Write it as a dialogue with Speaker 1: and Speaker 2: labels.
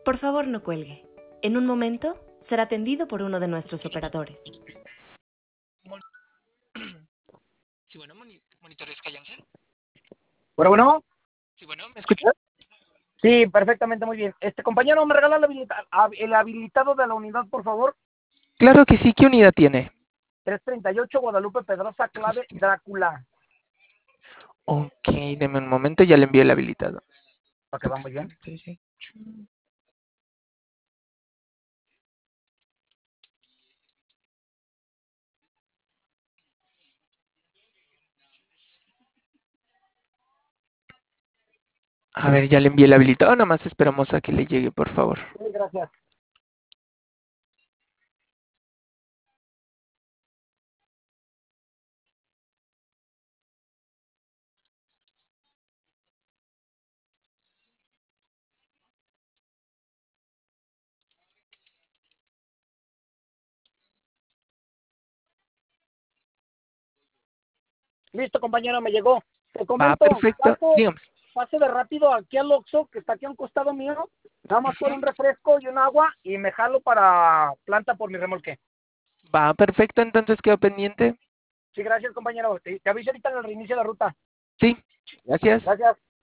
Speaker 1: Por favor, no cuelgue. En un momento será atendido por uno de nuestros operadores.
Speaker 2: Sí, bueno, monitores, cállense.
Speaker 3: Bueno.
Speaker 2: Sí, bueno, ¿me escuchas?
Speaker 3: Sí, perfectamente, muy bien. Compañero, ¿me regala el habilitado de la unidad, por favor?
Speaker 2: Claro que sí, ¿qué unidad tiene?
Speaker 3: 338 Guadalupe Pedrosa, clave Drácula.
Speaker 2: Ok, deme un momento, ya le envié el habilitado.
Speaker 3: Ok, va muy bien.
Speaker 2: A ver, ya le envié el habilitado, nada más esperamos a que le llegue, por favor.
Speaker 3: Sí, gracias. Listo, compañero, me llegó. Te comento,
Speaker 2: Perfecto, dígame.
Speaker 3: pase de rápido aquí al Oxxo, que está aquí a un costado mío, nada más por un refresco y un agua, y me jalo para planta por mi remolque.
Speaker 2: Va, perfecto, entonces quedo pendiente.
Speaker 3: Sí, gracias, compañero. Te aviso ahorita en el reinicio de la ruta.
Speaker 2: Sí, gracias.
Speaker 3: Gracias.